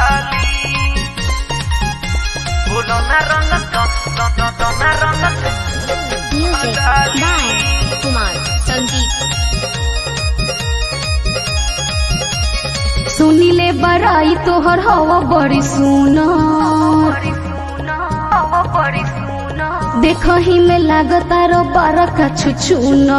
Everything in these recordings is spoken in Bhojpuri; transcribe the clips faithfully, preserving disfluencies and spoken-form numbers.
Music by Kumar Sandeep. सुनीले बराई तोहर हवा बड़ी सुना देखही में लागता रो बरका छुछुना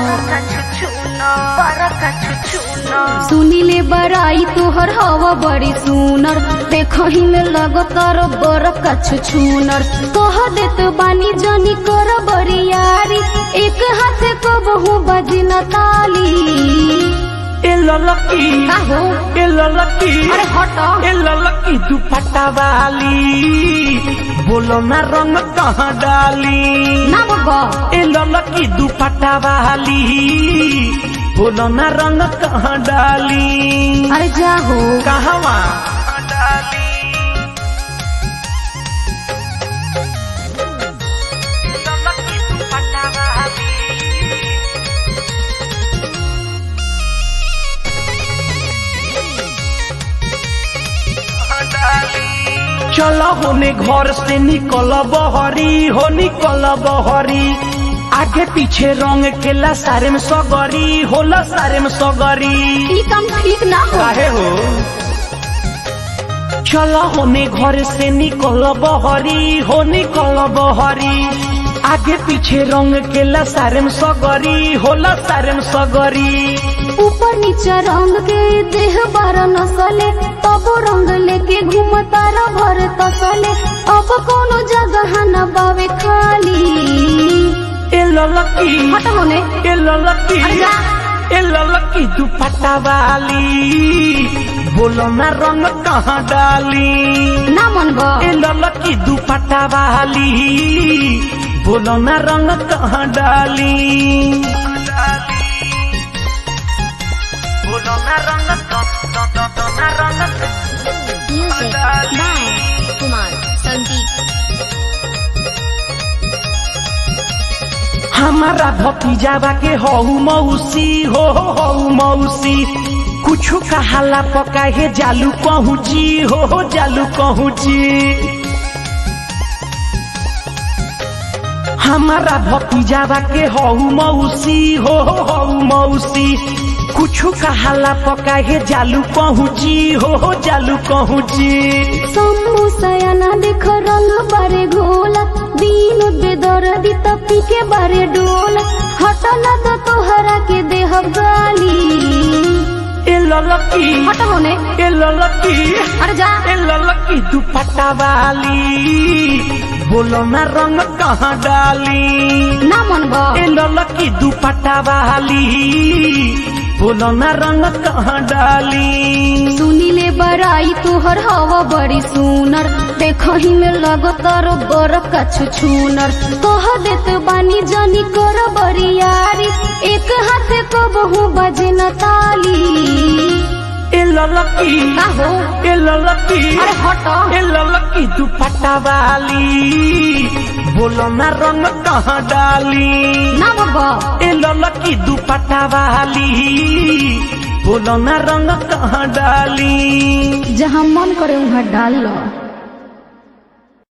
सुनीले बराई तोहर हवा बड़ी सुनर देखही में लगता रो बरका छुछुनर कह देत बानी जनी कर बड़ी यारी एक हाथ को बहु बजी न ताली ए ललकी ए ललकी अरे हटो ए ललकी दुपट्टा वाली बोलो ना रंग कहाँ डाली ना बाबा ए ललकी दुपट्टा वाली बोलो ना रंग कहाँ डाली अरे जाहो कहाँ डाली चलो होने घर से निकल बहरी हो निकल बहरी आगे पीछे रंग केला सारे में सगरी होला सारे में सगरी ये काम ठीक ना हो काहे हो चलो होने घर से निकल बहरी हो निकल बहरी आगे पीछे रंग केला सारे में सगरी होला सारे में सगरी ऊपर नीचे रंग के देह बार नसले तब रंग लेके घूमता र भर तसले अब कोनो जगह न बावे खाली ए ललकी हट होने ए ललकी अरे जा। ए ललकी दुपट्टा वाली बोलो ना रंग कहाँ डाली ना मन बा ए ललकी दुपट्टा वाली बोलो ना रंग कहाँ डाली बोलो ना रंग ना रंग Music by Kumar Sandeep. हमारा भतीजावा के हऊ मौसी हो हऊ मौसी कुछ कहाला पका हे जालू कहूची हो जालू कहूची हमारा भतीजावा के हऊ मौसी हो हऊ मौसी कुछ कहाला पका हे जालू कहूची हो जालू कहूची समूसया ना देख रंग बारे घोला दीन बेदर्दी तपी के बारे डोला हट ना तो तोहरा के देह गाली ए ललकी हट होने ए ललकी अरे जा ए ललकी दुपट्टा वाली बोलो ना रंग कहाँ डाली ना मन बा ए ललकी दुपट्टा वाली बोलो ना रंग कहाँ डाली सुनीले बराई तोहर हवा बड़ी सुनर देखही में लगता रो बरका छुछुनर कह देत बानी जनी कर बड़ी यारी एक हाथ को बहु बजे न ताली ए ललकी हो ए ललकी अरे हटो ए ललकी दुपट्टा वाली बोलो ना रंग कहाँ डाली ना बाबा ए ललकी दुपट्टा वाली बोलो ना रंग कहाँ डाली जहाँ मन करे वहाँ डाल लो।